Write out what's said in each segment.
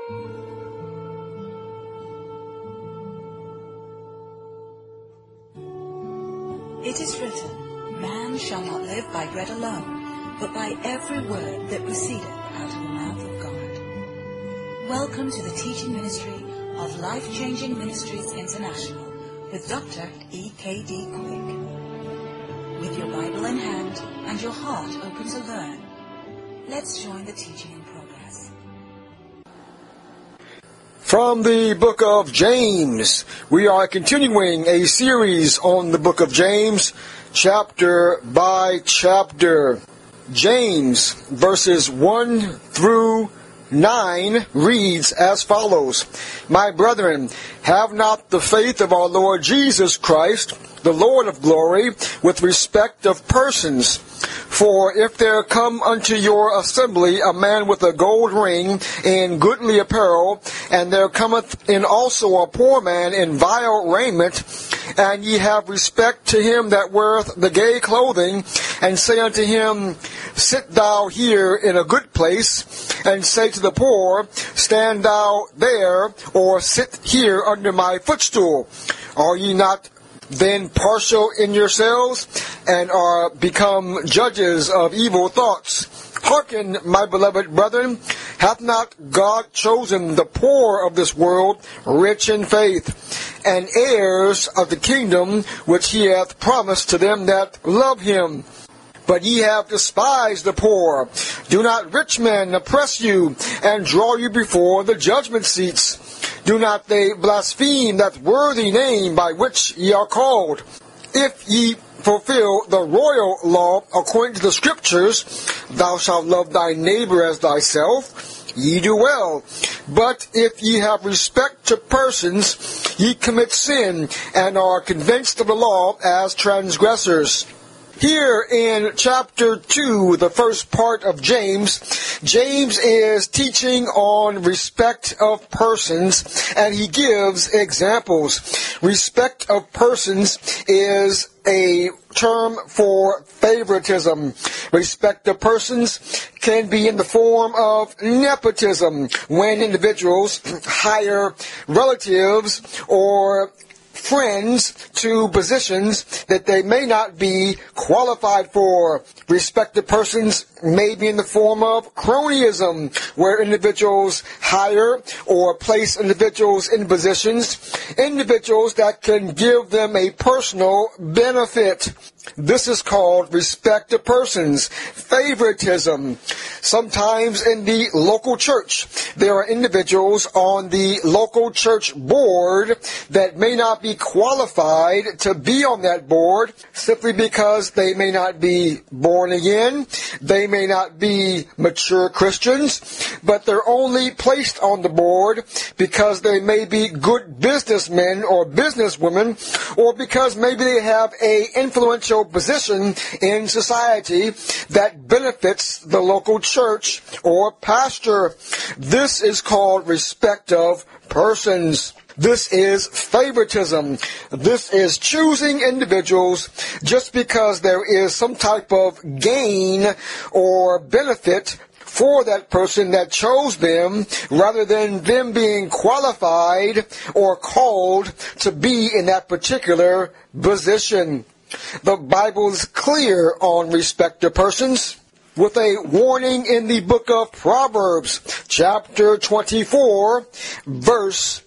It is written, man shall not live by bread alone, but by every word that proceedeth out of the mouth of God. Welcome to the teaching ministry of Life-Changing Ministries International with Dr. E.K.D. Quick. With your Bible in hand and your heart open to learn, let's join the teaching in progress. From the book of James, we are continuing a series on the book of James, chapter by chapter. James, verses 1 through 9 reads as follows. My brethren, have not the faith of our Lord Jesus Christ, the Lord of glory, with respect of persons. For if there come unto your assembly a man with a gold ring in goodly apparel, and there cometh in also a poor man in vile raiment, and ye have respect to him that weareth the gay clothing, and say unto him, Sit thou here in a good place, and say to the poor, Stand thou there, or sit here under my footstool. Are ye not then partial in yourselves, and are become judges of evil thoughts? Hearken, my beloved brethren, hath not God chosen the poor of this world rich in faith, and heirs of the kingdom which he hath promised to them that love him? But ye have despised the poor. Do not rich men oppress you, and draw you before the judgment seats? Do not they blaspheme that worthy name by which ye are called? If ye fulfill the royal law according to the Scriptures, thou shalt love thy neighbor as thyself, ye do well. But if ye have respect to persons, ye commit sin, and are convinced of the law as transgressors. Here in chapter 2, the first part of James, James is teaching on respect of persons, and he gives examples. Respect of persons is a term for favoritism. Respect of persons can be in the form of nepotism, when individuals hire relatives or friends to positions that they may not be qualified for. Respected persons may be in the form of cronyism, where individuals hire or place individuals in positions, individuals that can give them a personal benefit. This is called respect of persons, favoritism. Sometimes in the local church, there are individuals on the local church board that may not be qualified to be on that board simply because they may not be born again, they may not be mature Christians, but they're only placed on the board because they may be good businessmen or businesswomen, or because maybe they have an influential position in society that benefits the local church or pastor. This is called respect of persons. This is favoritism. This is choosing individuals just because there is some type of gain or benefit for that person that chose them, rather than them being qualified or called to be in that particular position. The Bible is clear on respect to persons, with a warning in the book of Proverbs, chapter 24, verse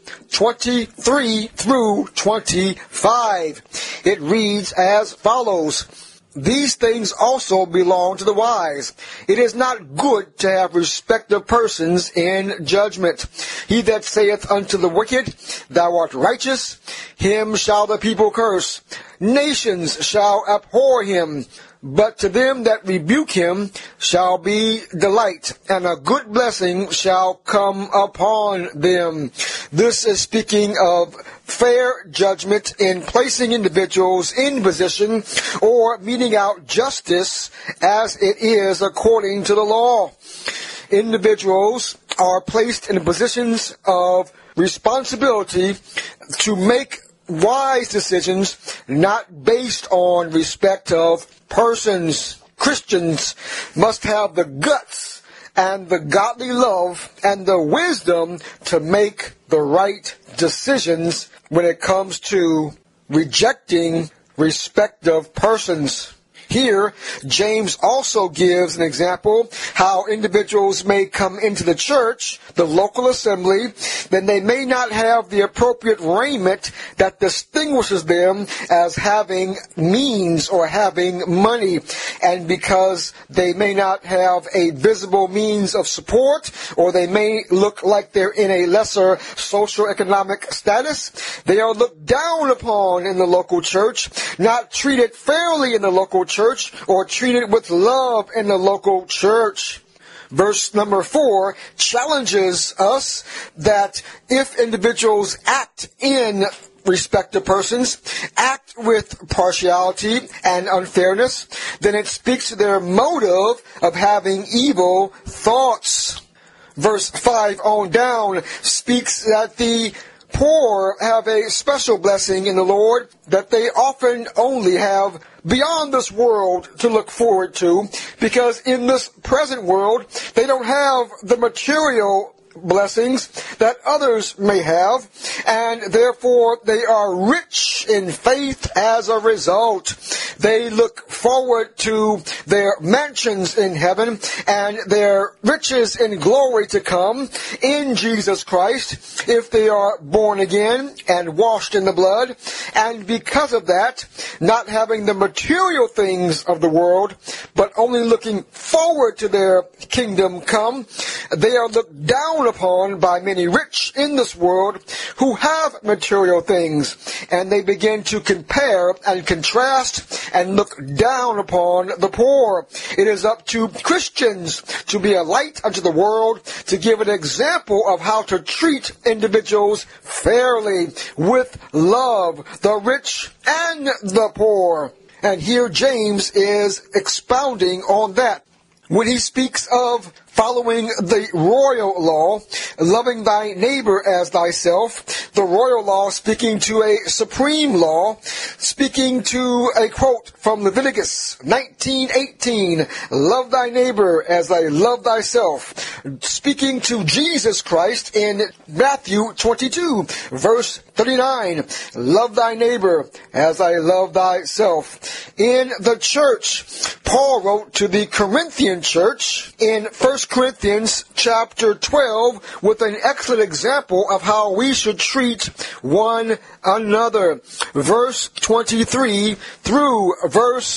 23 through 25. It reads as follows. These things also belong to the wise. It is not good to have respect of persons in judgment. He that saith unto the wicked, Thou art righteous, him shall the people curse. Nations shall abhor him. But to them that rebuke him shall be delight, and a good blessing shall come upon them. This is speaking of fair judgment in placing individuals in position or meting out justice as it is according to the law. Individuals are placed in positions of responsibility to make wise decisions, not based on respect of persons. Christians must have the guts and the godly love and the wisdom to make the right decisions when it comes to rejecting respective persons. Here, James also gives an example how individuals may come into the church, the local assembly, then they may not have the appropriate raiment that distinguishes them as having means or having money. And because they may not have a visible means of support, or they may look like they're in a lesser socioeconomic status, they are looked down upon in the local church, not treated fairly in the local church, or treated with love in the local church. Verse number 4 challenges us that if individuals act in respect to persons, act with partiality and unfairness, then it speaks to their motive of having evil thoughts. Verse 5 on down speaks that the poor have a special blessing in the Lord that they often only have beyond this world to look forward to, because in this present world they don't have the material blessings that others may have, and therefore they are rich in faith as a result. They look forward to their mansions in heaven and their riches in glory to come in Jesus Christ if they are born again and washed in the blood. And because of that, not having the material things of the world, but only looking forward to their kingdom come, they are looked down upon by many rich in this world who have material things, and they begin to compare and contrast and look down upon the poor. It is up to Christians to be a light unto the world, to give an example of how to treat individuals fairly, with love, the rich and the poor. And here James is expounding on that when he speaks of following the royal law, loving thy neighbor as thyself. The royal law speaking to a supreme law, speaking to a quote from Leviticus 19:18, love thy neighbor as I love thyself. Speaking to Jesus Christ in Matthew 22, verse 39, love thy neighbor as I love thyself. In the church, Paul wrote to the Corinthian church in 1 Corinthians chapter 12 with an excellent example of how we should treat one another. Verse 23 through verse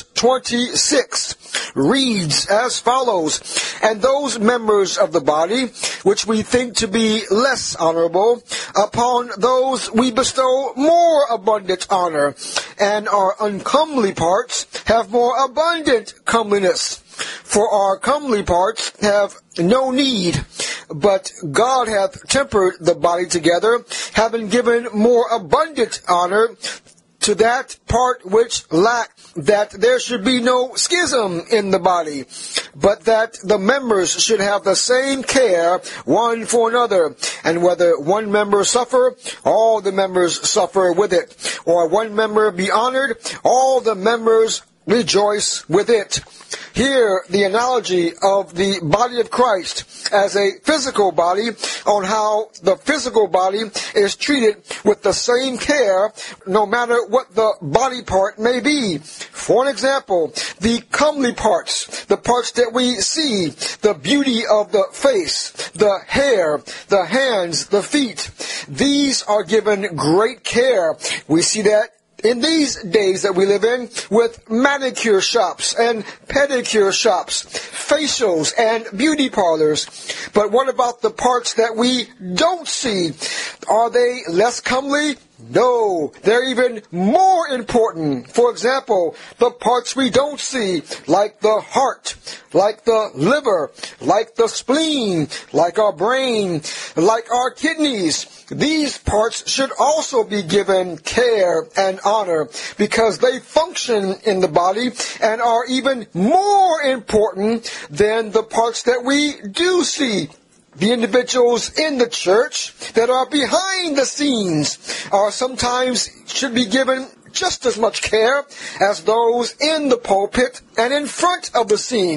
26 reads as follows, and those members of the body which we think to be less honorable, upon those we bestow more abundant honor, and our uncomely parts have more abundant comeliness. For our comely parts have no need, but God hath tempered the body together, having given more abundant honor to that part which lacked, that there should be no schism in the body, but that the members should have the same care one for another. And whether one member suffer, all the members suffer with it. Or one member be honored, all the members rejoice with it. Here, the analogy of the body of Christ as a physical body, on how the physical body is treated with the same care, no matter what the body part may be. For an example, the comely parts, the parts that we see, the beauty of the face, the hair, the hands, the feet, these are given great care. We see that in these days that we live in, with manicure shops and pedicure shops, facials and beauty parlors. But what about the parts that we don't see? Are they less comely? No, they're even more important. For example, the parts we don't see, like the heart, like the liver, like the spleen, like our brain, like our kidneys. These parts should also be given care and honor because they function in the body and are even more important than the parts that we do see. The individuals in the church that are behind the scenes are sometimes should be given just as much care as those in the pulpit and in front of the scene.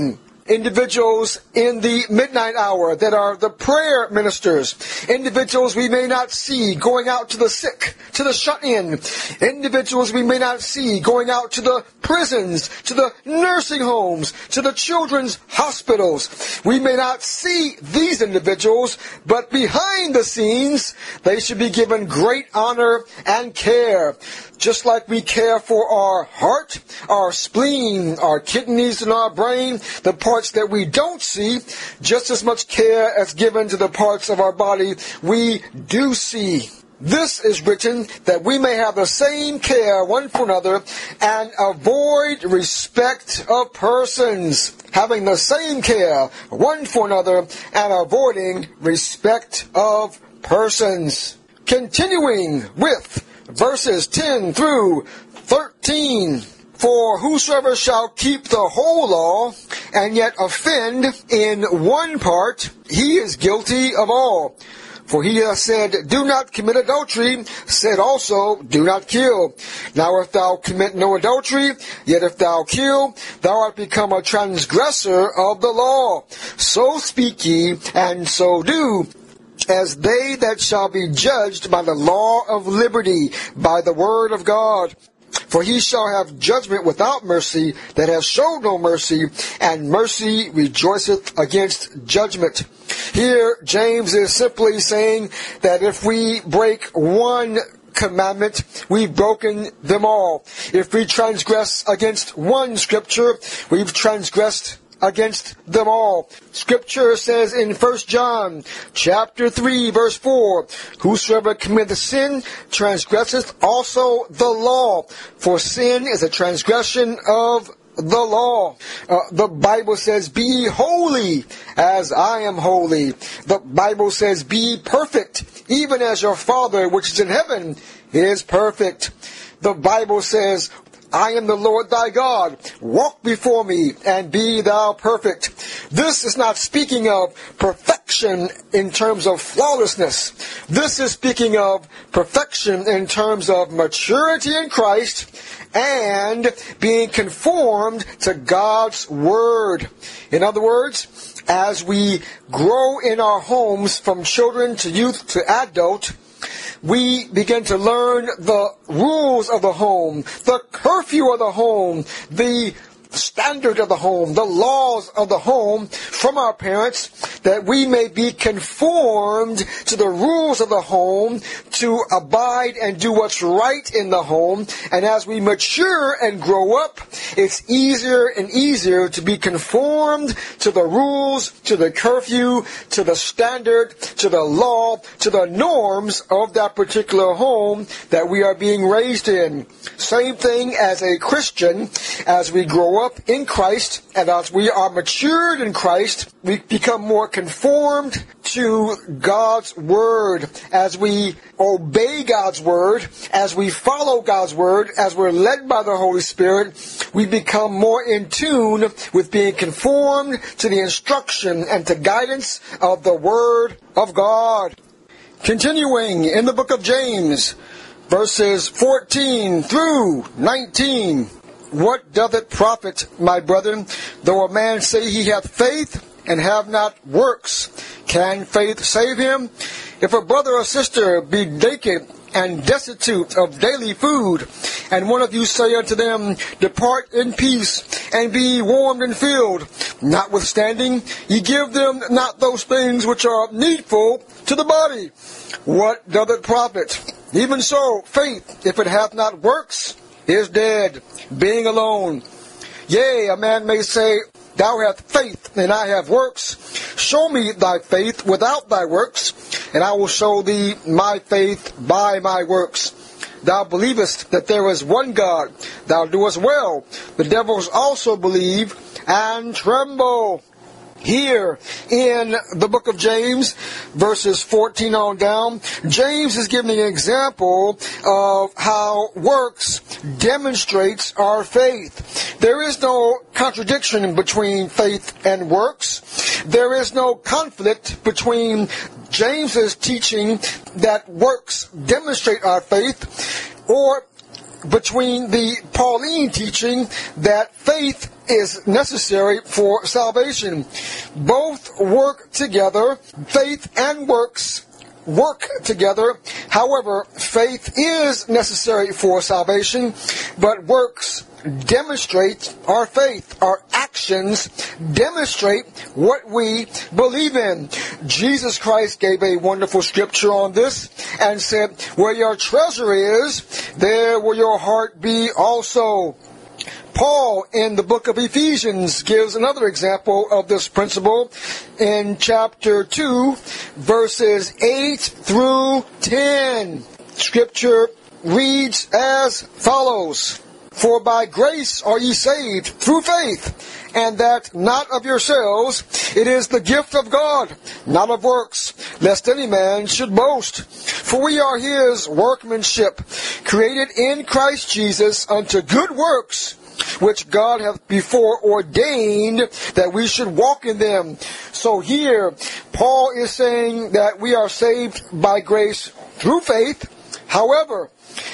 individuals in the midnight hour that are the prayer ministers, individuals we may not see going out to the sick, to the shut-in, individuals we may not see going out to the prisons, to the nursing homes, to the children's hospitals. We may not see these individuals, but behind the scenes, they should be given great honor and care. Just like we care for our heart, our spleen, our kidneys, and our brain, the parts that we don't see, just as much care as given to the parts of our body we do see. This is written that we may have the same care one for another and avoid respect of persons. Having the same care one for another and avoiding respect of persons. Continuing with verses 10 through 13. For whosoever shall keep the whole law, and yet offend in one part, he is guilty of all. For he hath said, do not commit adultery, said also, do not kill. Now if thou commit no adultery, yet if thou kill, thou art become a transgressor of the law. So speak ye, and so do, as they that shall be judged by the law of liberty, by the word of God. For he shall have judgment without mercy, that hath showed no mercy, and mercy rejoiceth against judgment. Here, James is simply saying that if we break one commandment, we've broken them all. If we transgress against one scripture, we've transgressed against them all. Scripture says in 1 John chapter 3 verse 4, whosoever committeth sin transgresseth also the law, for sin is a transgression of the law. The Bible says, be ye holy as I am holy. The Bible says, be ye perfect, even as your Father which is in heaven is perfect. The Bible says, I am the Lord thy God. Walk before me and be thou perfect. This is not speaking of perfection in terms of flawlessness. This is speaking of perfection in terms of maturity in Christ and being conformed to God's Word. In other words, as we grow in our homes from children to youth to adult, we begin to learn the rules of the home, the curfew of the home, the standard of the home, the laws of the home from our parents, that we may be conformed to the rules of the home, to abide and do what's right in the home. And as we mature and grow up, it's easier and easier to be conformed to the rules, to the curfew, to the standard, to the law, to the norms of that particular home that we are being raised in. Same thing as a Christian, as we grow up in Christ and as we are matured in Christ, we become more conformed to God's Word. As we obey God's Word, as we follow God's Word, as we're led by the Holy Spirit, we become more in tune with being conformed to the instruction and to guidance of the Word of God. Continuing in the book of James, verses 14 through 19. What doth it profit, my brethren, though a man say he hath faith and have not works? Can faith save him? If a brother or sister be naked and destitute of daily food, and one of you say unto them, depart in peace, and be warmed and filled, notwithstanding ye give them not those things which are needful to the body, what doth it profit? Even so, faith, if it hath not works, is dead, being alone. Yea, a man may say, thou hast faith, and I have works. Show me thy faith without thy works, and I will show thee my faith by my works. Thou believest that there is one God. Thou doest well. The devils also believe and tremble. Here in the book of James, verses 14 on down, James is giving an example of how works demonstrates our faith. There is no contradiction between faith and works. There is no conflict between James's teaching that works demonstrate our faith, or between the Pauline teaching that faith is necessary for salvation. Both work together. Faith and works work together. However, faith is necessary for salvation, but works demonstrate our faith. Our actions demonstrate what we believe in. Jesus Christ gave a wonderful scripture on this and said, where your treasure is, there will your heart be also. Paul, in the book of Ephesians, gives another example of this principle in chapter 2, verses 8 through 10. Scripture reads as follows. For by grace are ye saved through faith, and that not of yourselves, it is the gift of God, not of works, lest any man should boast. For we are his workmanship, created in Christ Jesus unto good works, which God hath before ordained that we should walk in them. So here, Paul is saying that we are saved by grace through faith. However,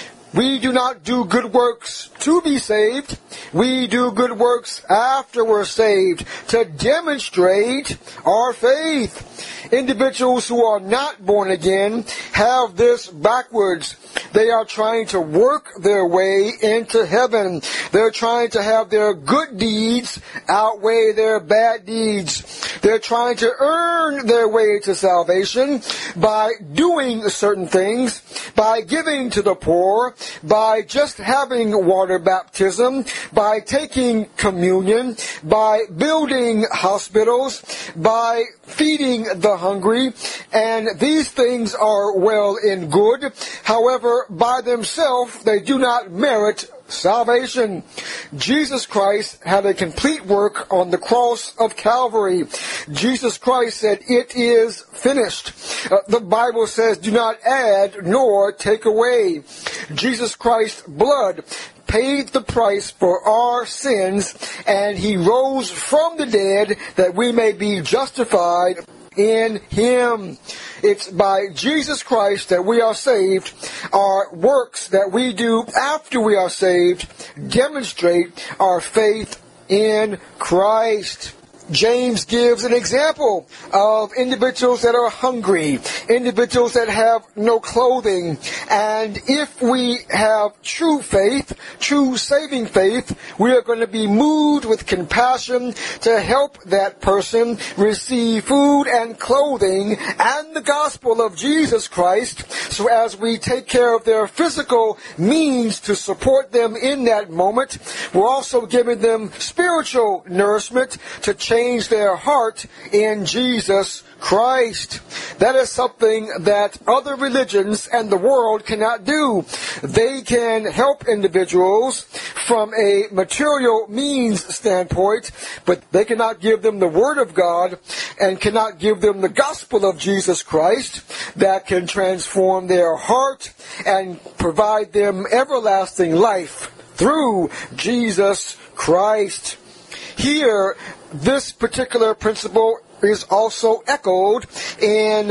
we do not do good works to be saved. We do good works after we're saved to demonstrate our faith. Individuals who are not born again have this backwards. They are trying to work their way into heaven. They're trying to have their good deeds outweigh their bad deeds. They're trying to earn their way to salvation by doing certain things, by giving to the poor, by just having water baptism, by taking communion, by building hospitals, by feeding the hungry, and these things are well and good. However, by themselves, they do not merit salvation. Jesus Christ had a complete work on the cross of Calvary. Jesus Christ said, "It is finished." The Bible says, "Do not add nor take away." Jesus Christ's blood paid the price for our sins, and he rose from the dead that we may be justified in him. It's by Jesus Christ that we are saved. Our works that we do after we are saved demonstrate our faith in Christ. James gives an example of individuals that are hungry, individuals that have no clothing. And if we have true faith, true saving faith, we are going to be moved with compassion to help that person receive food and clothing and the gospel of Jesus Christ. So as we take care of their physical means to support them in that moment, we're also giving them spiritual nourishment to change their heart in Jesus Christ. That is something that other religions and the world cannot do. They can help individuals from a material means standpoint, but they cannot give them the Word of God and cannot give them the gospel of Jesus Christ that can transform their heart and provide them everlasting life through Jesus Christ. Here, this particular principle is also echoed in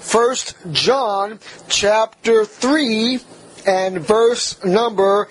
1 John chapter 3 and verse number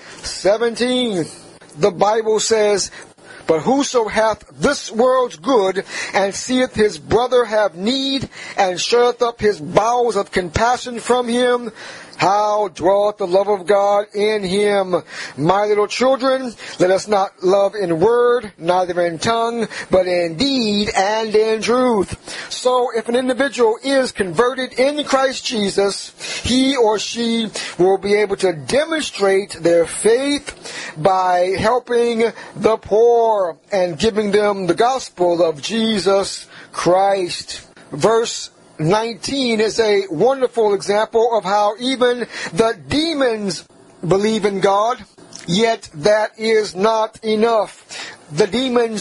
17. The Bible says, "But whoso hath this world's good, and seeth his brother have need, and shutteth up his bowels of compassion from him, how dwelleth the love of God in him? My little children, let us not love in word, neither in tongue, but in deed and in truth." So if an individual is converted in Christ Jesus, he or she will be able to demonstrate their faith by helping the poor and giving them the gospel of Jesus Christ. Verse 19 is a wonderful example of how even the demons believe in God, yet that is not enough. The demons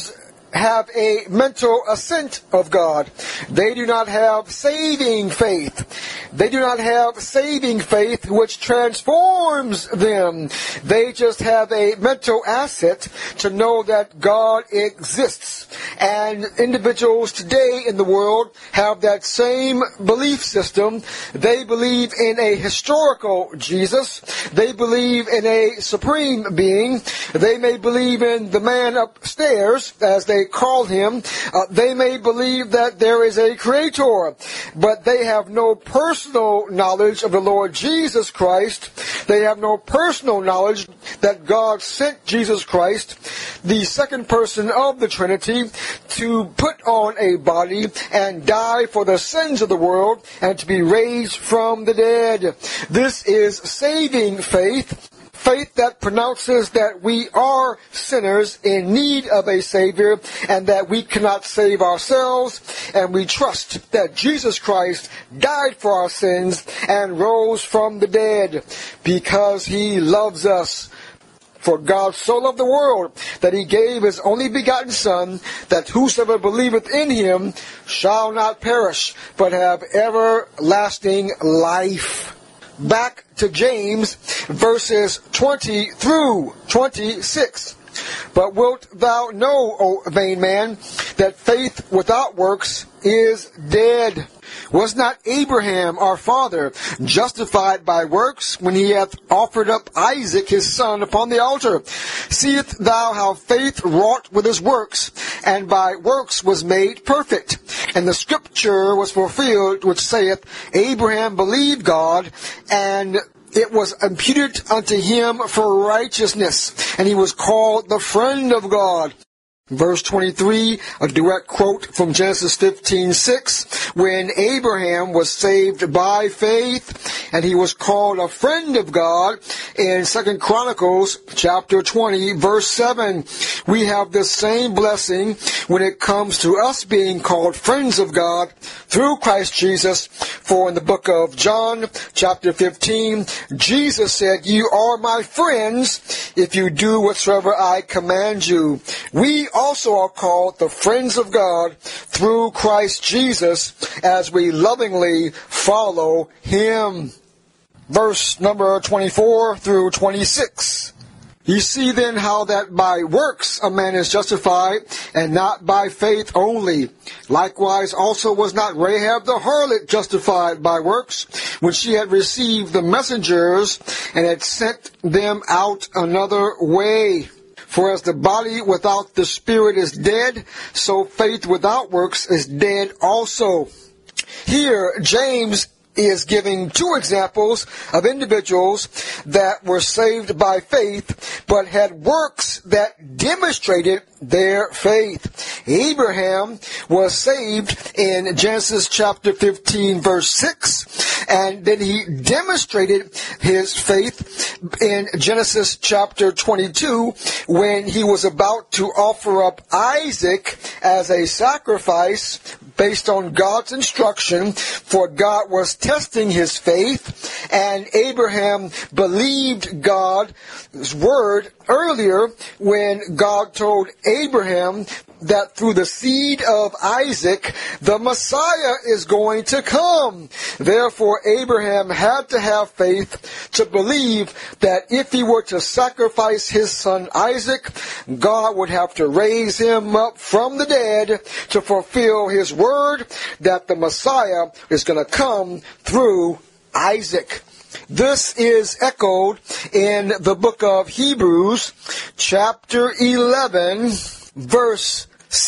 have a mental assent of God. They do not have saving faith. They do not have saving faith which transforms them. They just have a mental asset to know that God exists. And individuals today in the world have that same belief system. They believe in a historical Jesus. They believe in a supreme being. They may believe in the man upstairs, as they call him. They may believe that there is a creator, but they have no personal knowledge of the Lord Jesus Christ. They have no personal knowledge that God sent Jesus Christ, the second person of the Trinity, to put on a body and die for the sins of the world and to be raised from the dead. This is saving faith. Faith that pronounces that we are sinners in need of a Savior and that we cannot save ourselves, and we trust that Jesus Christ died for our sins and rose from the dead because He loves us. For God so loved the world that He gave His only begotten Son, that whosoever believeth in Him shall not perish, but have everlasting life. Back to James, verses 20 through 26. But wilt thou know, O vain man, that faith without works is dead? Was not Abraham our father justified by works when he hath offered up Isaac his son upon the altar? Seest thou how faith wrought with his works, and by works was made perfect? And the scripture was fulfilled which saith, Abraham believed God, and it was imputed unto him for righteousness, and he was called the friend of God. Verse 23, a direct quote from Genesis 15:6, when Abraham was saved by faith, and he was called a friend of God. In 2 Chronicles chapter 20, verse 7, we have the same blessing when it comes to us being called friends of God through Christ Jesus. For in the book of John chapter 15, Jesus said, You are my friends if you do whatsoever I command you. We also are called the friends of God through Christ Jesus as we lovingly follow Him. Verse number 24 through 26. You see then how that by works a man is justified, and not by faith only. Likewise also was not Rahab the harlot justified by works, when she had received the messengers, and had sent them out another way. For as the body without the spirit is dead, so faith without works is dead also. Here, James is giving two examples of individuals that were saved by faith, but had works that demonstrated their faith. Abraham was saved in Genesis chapter 15, verse 6, and then he demonstrated his faith in Genesis chapter 22 when he was about to offer up Isaac as a sacrifice based on God's instruction, for God was testing his faith, and Abraham believed God's word earlier when God told Abraham that through the seed of Isaac, the Messiah is going to come. Therefore, Abraham had to have faith to believe that if he were to sacrifice his son Isaac, God would have to raise him up from the dead to fulfill his word that the Messiah is going to come through Isaac. This is echoed in the book of Hebrews, chapter 11, verse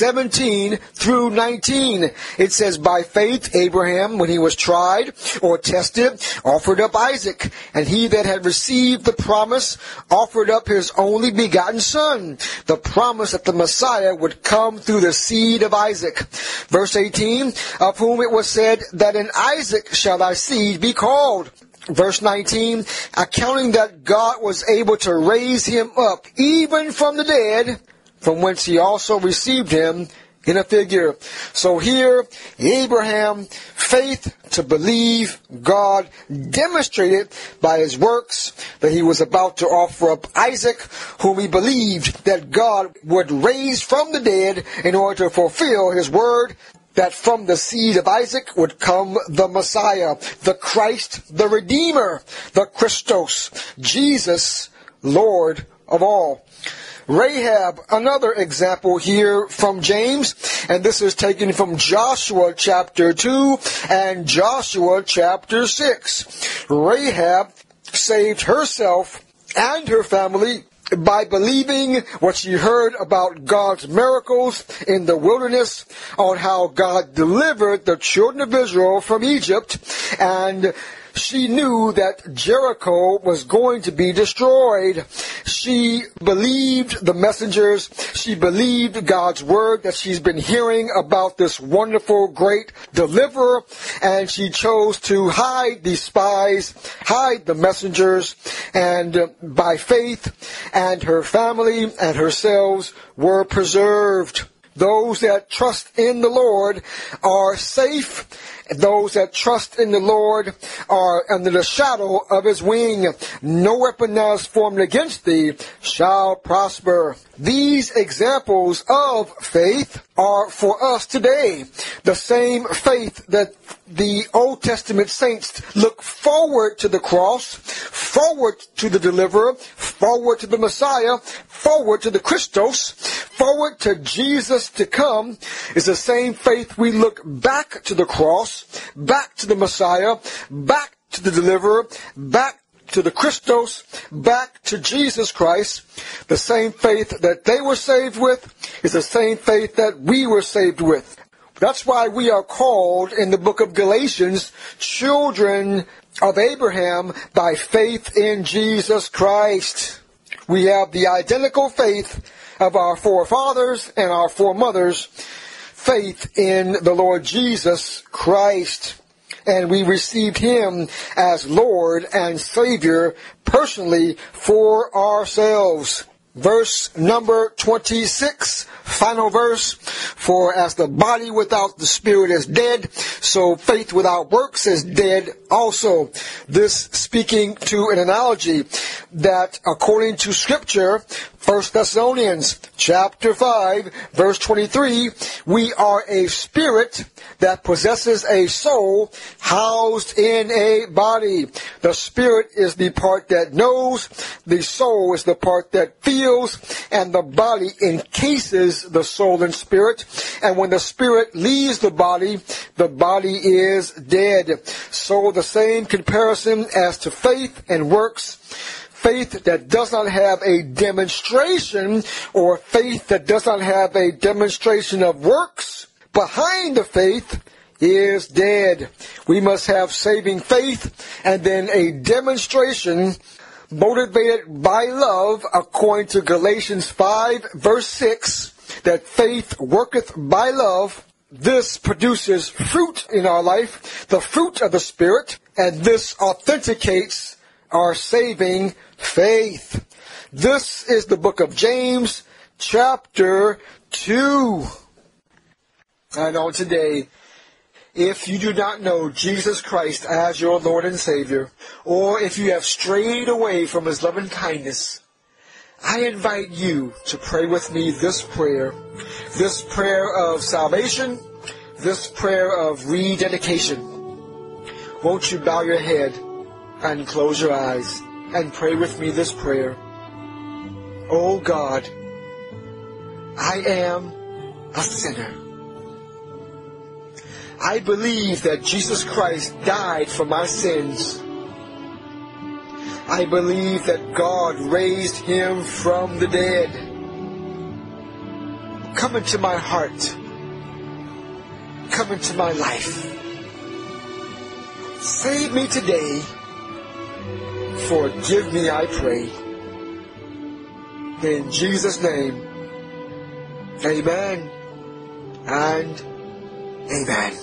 17 through 19. It says, By faith Abraham, when he was tried or tested, offered up Isaac. And he that had received the promise offered up his only begotten son, the promise that the Messiah would come through the seed of Isaac. Verse 18, of whom it was said that in Isaac shall thy seed be called. Verse 19, accounting that God was able to raise him up even from the dead, from whence he also received him, in a figure. So here, Abraham, faith to believe God, demonstrated by his works that he was about to offer up Isaac, whom he believed that God would raise from the dead in order to fulfill his word, that from the seed of Isaac would come the Messiah, the Christ, the Redeemer, the Christos, Jesus, Lord of all. Rahab, another example here from James, and this is taken from Joshua chapter 2 and Joshua chapter 6. Rahab saved herself and her family by believing what she heard about God's miracles in the wilderness, on how God delivered the children of Israel from Egypt, and she knew that Jericho was going to be destroyed. She believed the messengers. She believed God's word that she's been hearing about this wonderful, great deliverer. And she chose to hide the spies, hide the messengers. And by faith, and her family and herself were preserved. Those that trust in the Lord are safe. Those that trust in the Lord are under the shadow of his wing. No weapon that is formed against thee shall prosper. These examples of faith are for us today. The same faith that the Old Testament saints look forward to the cross, forward to the deliverer, forward to the Messiah, forward to the Christos, forward to Jesus to come, is the same faith we look back to the cross, back to the Messiah, back to the deliverer, back to the Christos, back to Jesus Christ. The same faith that they were saved with is the same faith that we were saved with. That's why we are called in the book of Galatians children of Abraham by faith in Jesus Christ. We have the identical faith of our forefathers and our foremothers, faith in the Lord Jesus Christ. And we received him as Lord and Savior personally for ourselves. Verse number 26, final verse. For as the body without the spirit is dead, so faith without works is dead also. This speaking to an analogy that according to Scripture, 1 Thessalonians chapter 5, verse 23, we are a spirit that possesses a soul housed in a body. The spirit is the part that knows, the soul is the part that feels, and the body encases the soul and spirit. And when the spirit leaves the body is dead. So the same comparison as to faith and works. Faith that does not have a demonstration, or faith that does not have a demonstration of works behind the faith, is dead. We must have saving faith and then a demonstration motivated by love, according to Galatians 5 verse 6, that faith worketh by love. This produces fruit in our life, the fruit of the Spirit, and this authenticates our saving faith. This is the book of James, chapter 2. And on today, if you do not know Jesus Christ as your Lord and Savior, or if you have strayed away from his loving kindness, I invite you to pray with me this prayer of salvation, this prayer of rededication. Won't you bow your head and close your eyes and pray with me this prayer? Oh God, I am a sinner. I believe that Jesus Christ died for my sins. I believe that God raised him from the dead. Come into my heart. Come into my life. Save me today. Forgive me, I pray. In Jesus' name, amen and amen.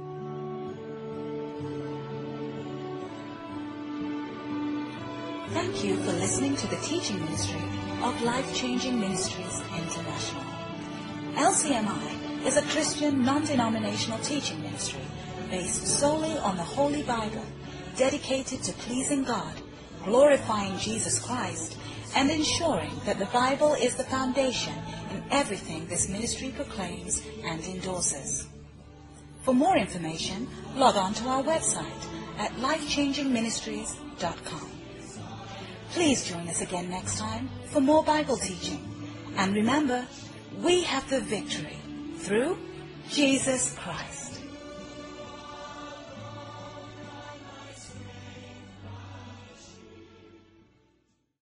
Thank Thank you for listening to the teaching ministry of Life Changing Ministries International. LCMI is a Christian non-denominational teaching ministry based solely on the Holy Bible, dedicated to pleasing God, glorifying Jesus Christ, and ensuring that the Bible is the foundation in everything this ministry proclaims and endorses. For more information, log on to our website at lifechangingministries.com. Please join us again next time for more Bible teaching. And remember, we have the victory through Jesus Christ.